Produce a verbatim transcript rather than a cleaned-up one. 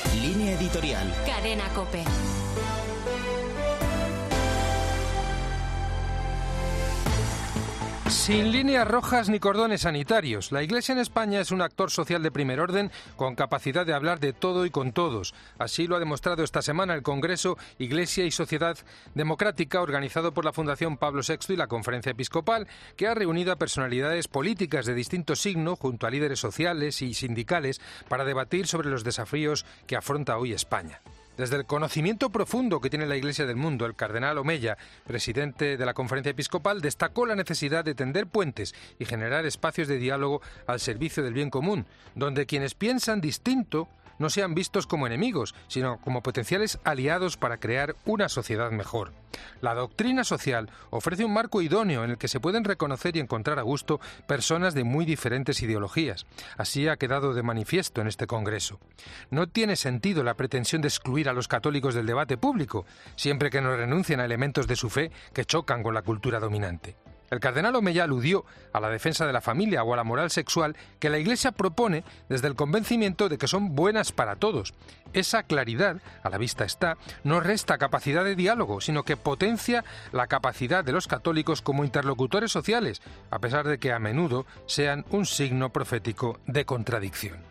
Línea editorial. Cadena COPE. Sin líneas rojas ni cordones sanitarios, la Iglesia en España es un actor social de primer orden con capacidad de hablar de todo y con todos. Así lo ha demostrado esta semana el Congreso Iglesia y Sociedad Democrática, organizado por la Fundación Pablo sexto y la Conferencia Episcopal, que ha reunido a personalidades políticas de distinto signo junto a líderes sociales y sindicales para debatir sobre los desafíos que afronta hoy España. Desde el conocimiento profundo que tiene la Iglesia del mundo, el cardenal Omeya, presidente de la Conferencia Episcopal, destacó la necesidad de tender puentes y generar espacios de diálogo al servicio del bien común, donde quienes piensan distinto no sean vistos como enemigos, sino como potenciales aliados para crear una sociedad mejor. La doctrina social ofrece un marco idóneo en el que se pueden reconocer y encontrar a gusto personas de muy diferentes ideologías. Así ha quedado de manifiesto en este congreso. No tiene sentido la pretensión de excluir a los católicos del debate público, siempre que no renuncien a elementos de su fe que chocan con la cultura dominante. El cardenal Omeya aludió a la defensa de la familia o a la moral sexual que la Iglesia propone desde el convencimiento de que son buenas para todos. Esa claridad, a la vista está, no resta capacidad de diálogo, sino que potencia la capacidad de los católicos como interlocutores sociales, a pesar de que a menudo sean un signo profético de contradicción.